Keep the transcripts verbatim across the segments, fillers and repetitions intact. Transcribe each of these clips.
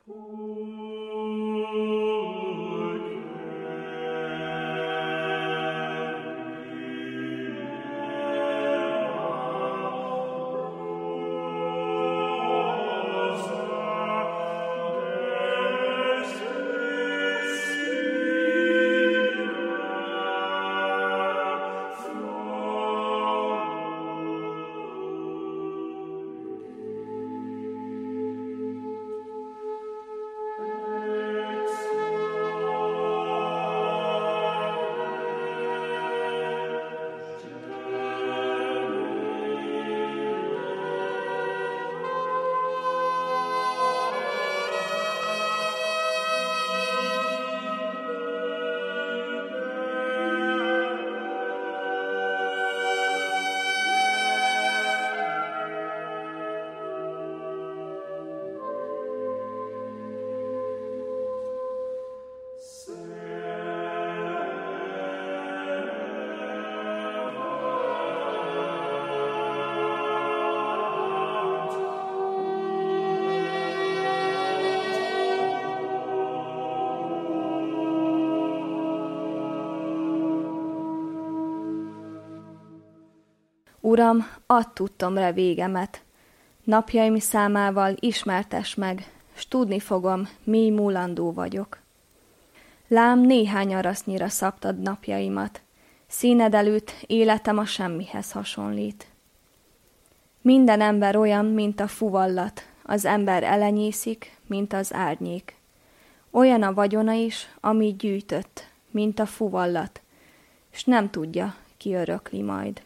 Uram, add tudtomra végemet, napjaim számával ismertess meg, s tudni fogom, mély múlandó vagyok. Lám néhány arasznyira szabtad napjaimat, színed előtt életem a semmihez hasonlít. Minden ember olyan, mint a fuvallat, az ember elenyészik, mint az árnyék. Olyan a vagyona is, amit gyűjtött, mint a fuvallat, s nem tudja, ki örökli majd.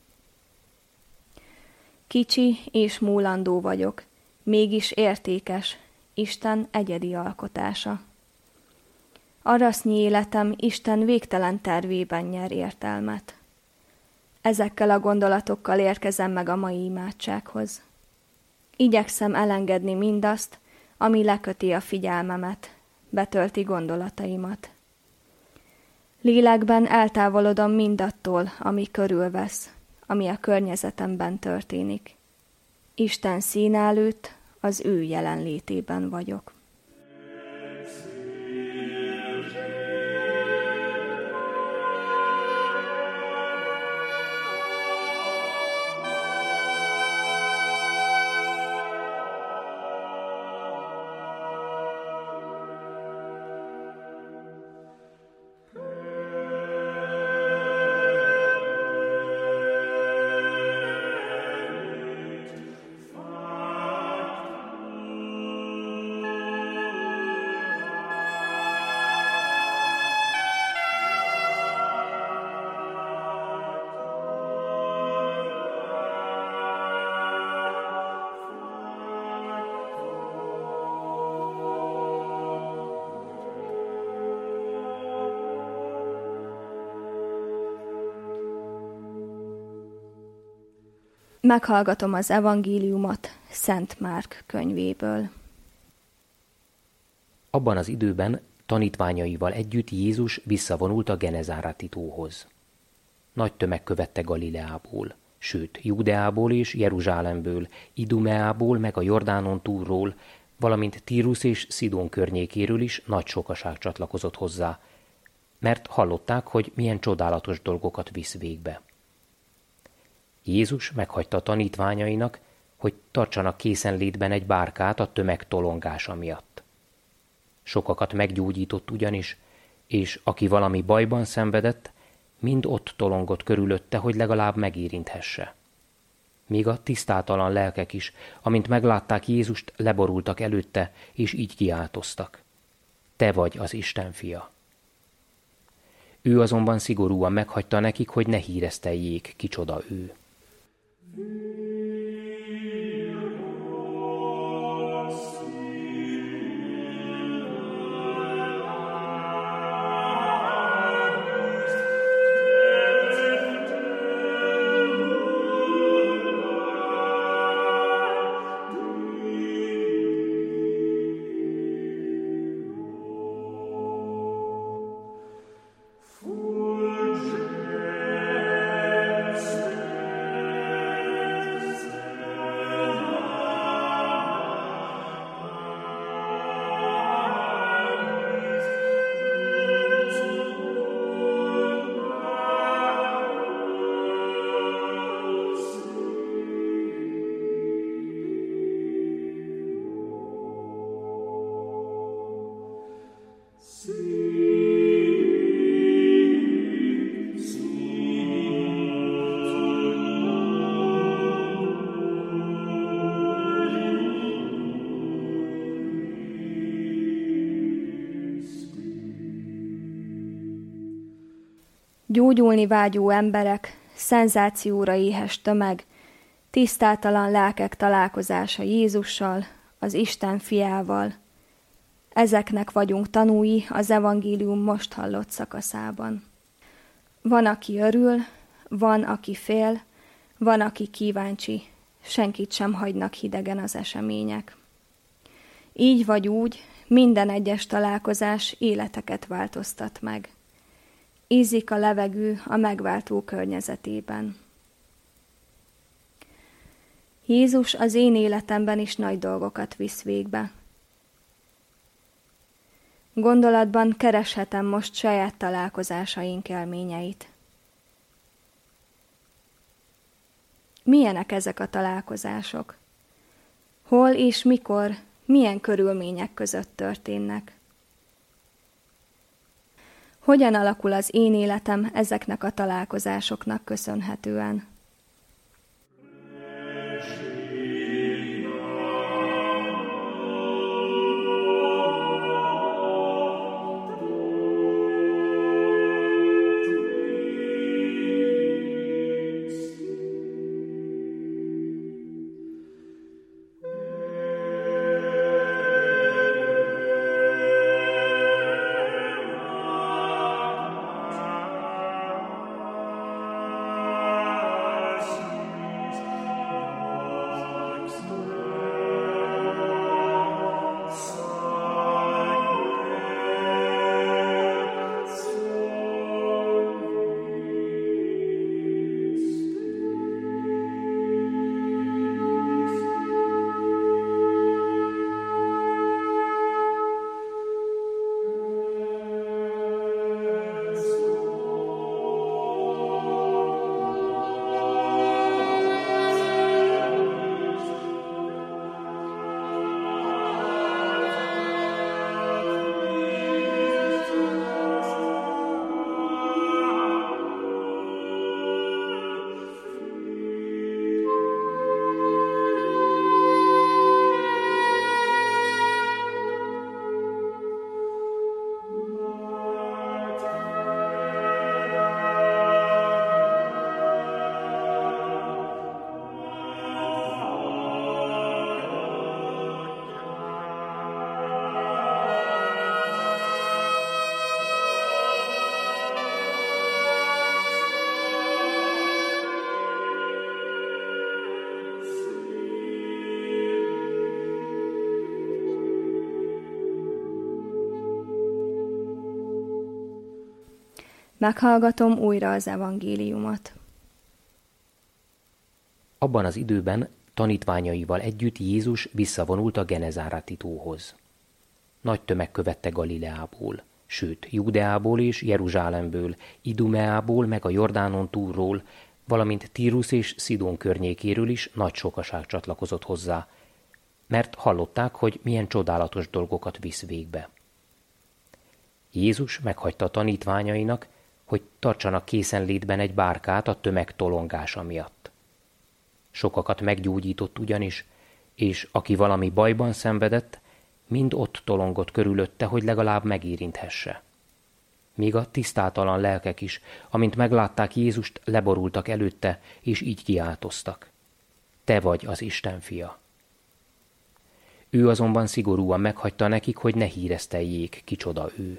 Kicsi és múlandó vagyok, mégis értékes, Isten egyedi alkotása. Arasznyi életem Isten végtelen tervében nyer értelmet. Ezekkel a gondolatokkal érkezem meg a mai imádsághoz. Igyekszem elengedni mindazt, ami leköti a figyelmemet, betölti gondolataimat. Lélekben eltávolodom mindattól, ami körülvesz, ami a környezetemben történik. Isten színe előtt az ő jelenlétében vagyok. Meghallgatom az evangéliumot Szent Márk könyvéből. Abban az időben tanítványaival együtt Jézus visszavonult a Genezáreti tóhoz. Nagy tömeg követte Galileából, sőt, Judeából és Jeruzsálemből, Idumeából, meg a Jordánon túlról, valamint Tírus és Szidón környékéről is nagy sokaság csatlakozott hozzá, mert hallották, hogy milyen csodálatos dolgokat visz végbe. Jézus meghagyta a tanítványainak, hogy tartsanak készenlétben egy bárkát a tömeg tolongása miatt. Sokakat meggyógyított ugyanis, és aki valami bajban szenvedett, mind ott tolongott körülötte, hogy legalább megérinthesse. Még a tisztátalan lelkek is, amint meglátták Jézust, leborultak előtte, és így kiáltoztak: Te vagy az Isten fia. Ő azonban szigorúan meghagyta nekik, hogy ne híreszteljék, kicsoda ő. Fulgens Gyógyulni vágyó emberek, szenzációra éhes tömeg, tisztátalan lelkek találkozása Jézussal, az Isten fiával. Ezeknek vagyunk tanúi az evangélium most hallott szakaszában. Van, aki örül, van, aki fél, van, aki kíváncsi, senkit sem hagynak hidegen az események. Így vagy úgy, minden egyes találkozás életeket változtat meg. Ízik a levegő a megváltó környezetében. Jézus az én életemben is nagy dolgokat visz végbe. Gondolatban kereshetem most saját találkozásaink élményeit. Milyenek ezek a találkozások? Hol és mikor, milyen körülmények között történnek? Hogyan alakul az én életem ezeknek a találkozásoknak köszönhetően? Meghallgatom újra az evangéliumot. Abban az időben tanítványaival együtt Jézus visszavonult a Genezáreti tóhoz. Nagy tömeg követte Galileából, sőt, Júdeából és Jeruzsálemből, Idumeából, meg a Jordánon túlról, valamint Tírus és Szidón környékéről is nagy sokaság csatlakozott hozzá, mert hallották, hogy milyen csodálatos dolgokat visz végbe. Jézus meghagyta a tanítványainak, hogy tartsanak készenlétben egy bárkát a tömeg tolongása miatt. Sokakat meggyógyított ugyanis, és aki valami bajban szenvedett, mind ott tolongott körülötte, hogy legalább megérinthesse. Míg a tisztátalan lelkek is, amint meglátták Jézust, leborultak előtte, és így kiáltoztak. Te vagy az Isten fia. Ő azonban szigorúan meghagyta nekik, hogy ne híreszteljék, kicsoda ő.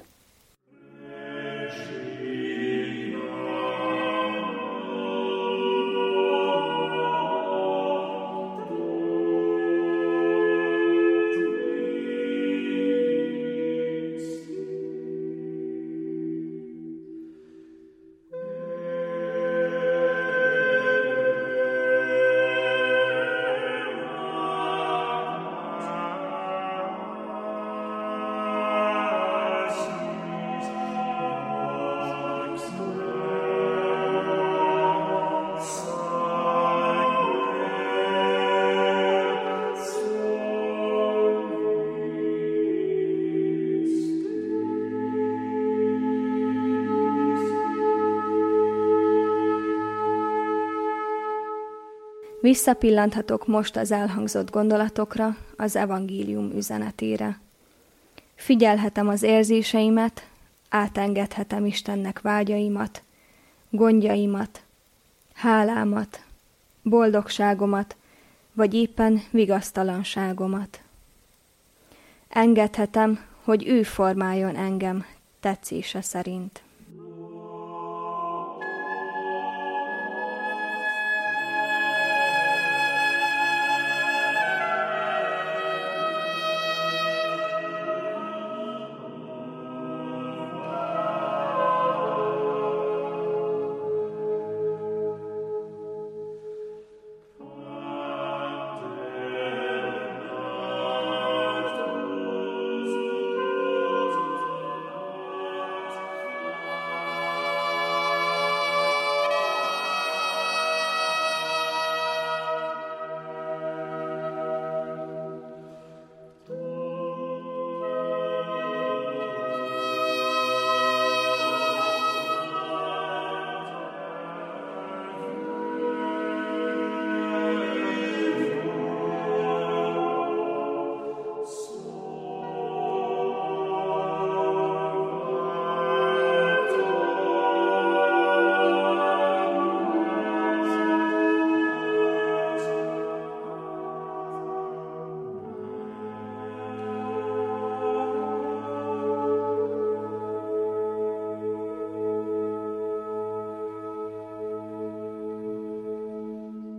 Visszapillanthatok most az elhangzott gondolatokra, az evangélium üzenetére. Figyelhetem az érzéseimet, átengedhetem Istennek vágyaimat, gondjaimat, hálámat, boldogságomat, vagy éppen vigasztalanságomat. Engedhetem, hogy ő formáljon engem tetszése szerint.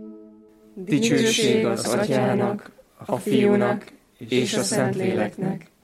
Dicsőség az Atyának, a Fiúnak és a Szentléleknek,